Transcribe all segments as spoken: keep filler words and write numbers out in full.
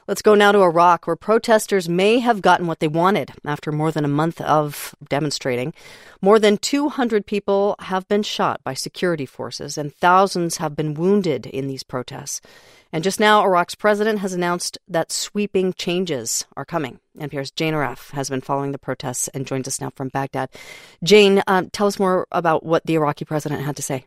Let's go now to Iraq, where protesters may have gotten what they wanted after more than a month of demonstrating. More than two hundred people have been shot by security forces, and thousands have been wounded in these protests. And just now, Iraq's president has announced that sweeping changes are coming. N P R's Jane Arraf has been following the protests and joins us now from Baghdad. Jane, uh, tell us more about what the Iraqi president had to say.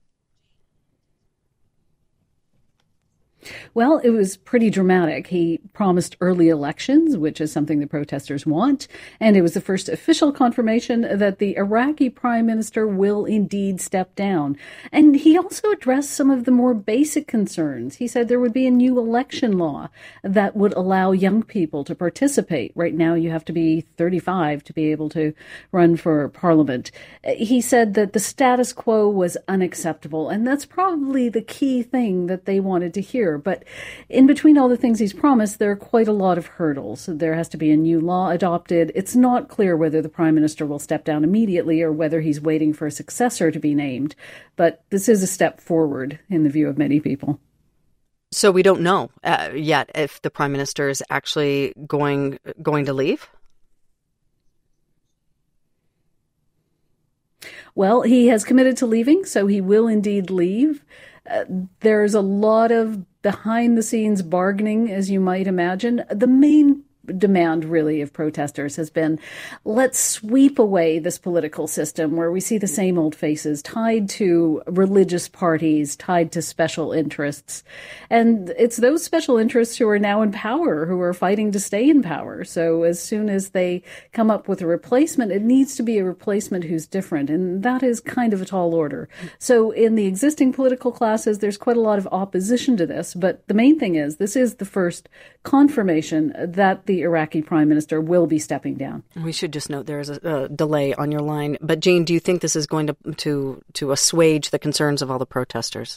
Well, it was pretty dramatic. He promised early elections, which is something the protesters want, and it was the first official confirmation that the Iraqi prime minister will indeed step down. And he also addressed some of the more basic concerns. He said there would be a new election law that would allow young people to participate. Right now, you have to be thirty-five to be able to run for parliament. He said that the status quo was unacceptable, and that's probably the key thing that they wanted to hear. But in between all the things he's promised, there are quite a lot of hurdles. There has to be a new law adopted. It's not clear whether the prime minister will step down immediately or whether he's waiting for a successor to be named. But this is a step forward in the view of many people. So we don't know uh, yet if the prime minister is actually going going to leave? Well, he has committed to leaving, so he will indeed leave. Uh, there's a lot of behind-the-scenes bargaining, as you might imagine. The main demand, really, of protesters has been, let's sweep away this political system where we see the same old faces tied to religious parties, tied to special interests. And it's those special interests who are now in power, who are fighting to stay in power. So as soon as they come up with a replacement, it needs to be a replacement who's different. And that is kind of a tall order. So in the existing political classes, there's quite a lot of opposition to this. But the main thing is, this is the first confirmation that the Iraqi prime minister will be stepping down. We should just note there is a, a delay on your line. But Jane, do you think this is going to, to, to assuage the concerns of all the protesters?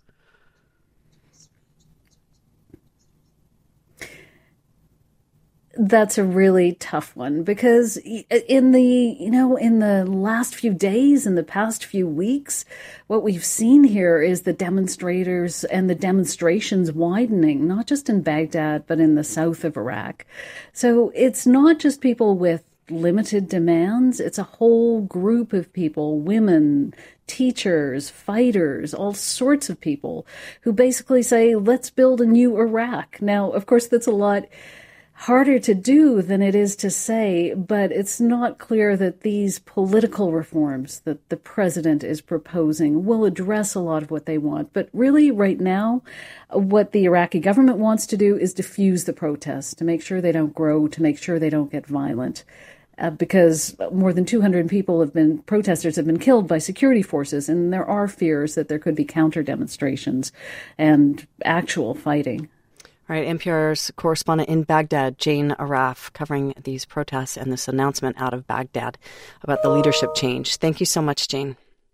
That's a really tough one because in the, you know, in the last few days, in the past few weeks, what we've seen here is the demonstrators and the demonstrations widening, not just in Baghdad, but in the south of Iraq. So it's not just people with limited demands. It's a whole group of people, women, teachers, fighters, all sorts of people who basically say, let's build a new Iraq. Now, of course, that's a lot harder to do than it is to say, but it's not clear that these political reforms that the president is proposing will address a lot of what they want. But really, right now, what the Iraqi government wants to do is diffuse the protests, to make sure they don't grow, to make sure they don't get violent. Uh, because more than two hundred people have been, protesters have been killed by security forces, and there are fears that there could be counter demonstrations and actual fighting. All right, N P R's correspondent in Baghdad, Jane Arraf, covering these protests and this announcement out of Baghdad about the leadership change. Thank you so much, Jane.